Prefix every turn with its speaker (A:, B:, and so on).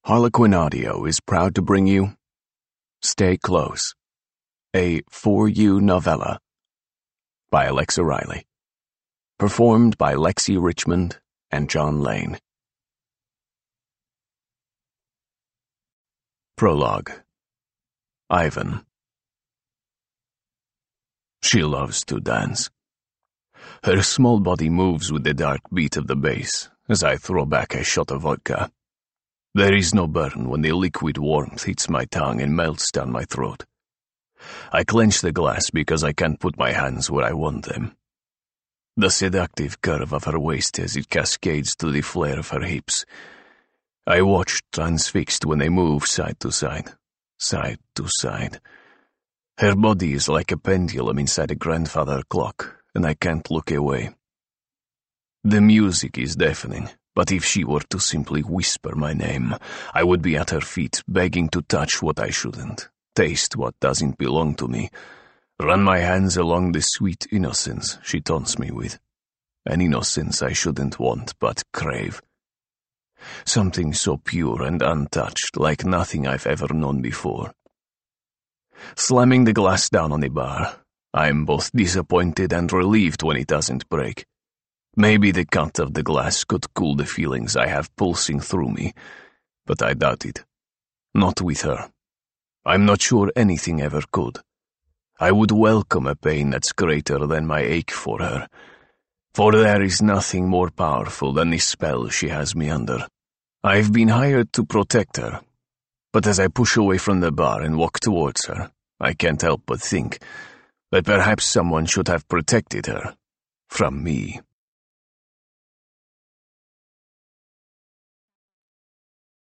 A: Harlequin Audio is proud to bring you Stay Close, a For You novella by Alexa Riley, performed by Lexi Richmond and John Lane. Prologue. Ivan. She loves to dance. Her small body moves with the dark beat of the bass as I throw back a shot of vodka. There is no burn when the liquid warmth hits my tongue and melts down my throat. I clench the glass because I can't put my hands where I want them. The seductive curve of her waist as it cascades to the flare of her hips. I watch transfixed when they move side to side, side to side. Her body is like a pendulum inside a grandfather clock, and I can't look away. The music is deafening, but if she were to simply whisper my name, I would be at her feet begging to touch what I shouldn't, taste what doesn't belong to me, run my hands along the sweet innocence she taunts me with, an innocence I shouldn't want but crave. Something so pure and untouched, like nothing I've ever known before. Slamming the glass down on the bar, I'm both disappointed and relieved when it doesn't break. Maybe the cut of the glass could cool the feelings I have pulsing through me, but I doubt it. Not with her. I'm not sure anything ever could. I would welcome a pain that's greater than my ache for her, for there is nothing more powerful than the spell she has me under. I've been hired to protect her, but as I push away from the bar and walk towards her, I can't help but think that perhaps someone should have protected her from me.